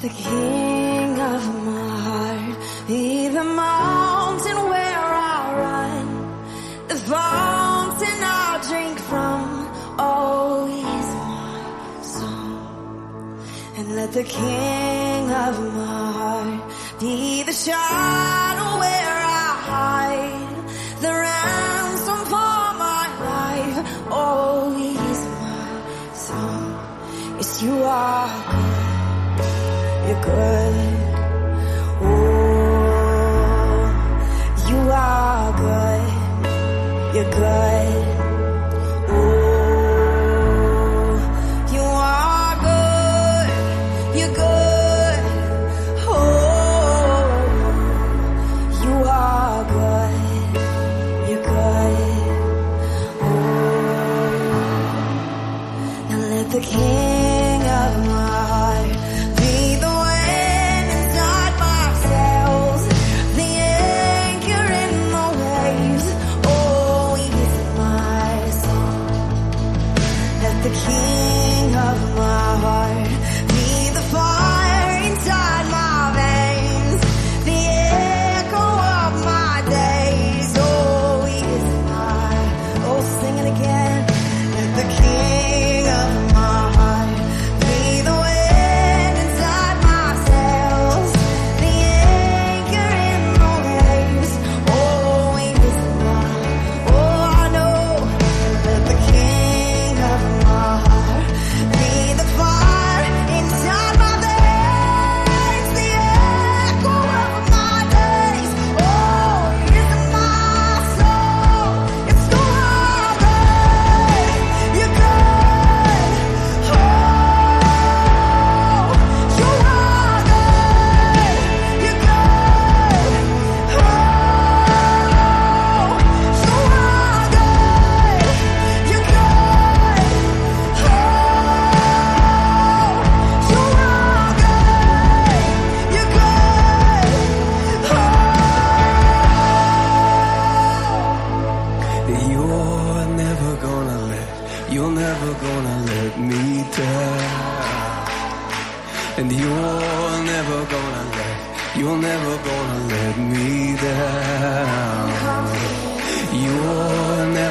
the king of my heart be the mountain where I run, the fountain I drink from. Oh, he's my song. And let the king of my heart be the shadow where I hide, the ransom for my life. Oh, he's my song. Yes, you are good. You're good. Oh, you are good. You're good. Oh, you are good. You're good. Oh, you are good. You're good. Oh, now let the king of my heart be the wind inside my sails, the anchor in the waves. Oh, he's my song. Let the king of my heart be the fire inside my veins, the echo of my days. Oh, he's my, oh, sing it again. Let the king of my heart be the wind inside my sails, the anchor in the waves. Oh, he's mine. Oh, I know. Let the king of my heart be the fire inside my veins, the echo of my days. Oh, he's my soul. It's so good. You're good. Oh, you are good. You're good. Oh, you are good. You're good. Oh, you are good. You're good. You're never gonna let me down. And you're never gonna let me down. You're never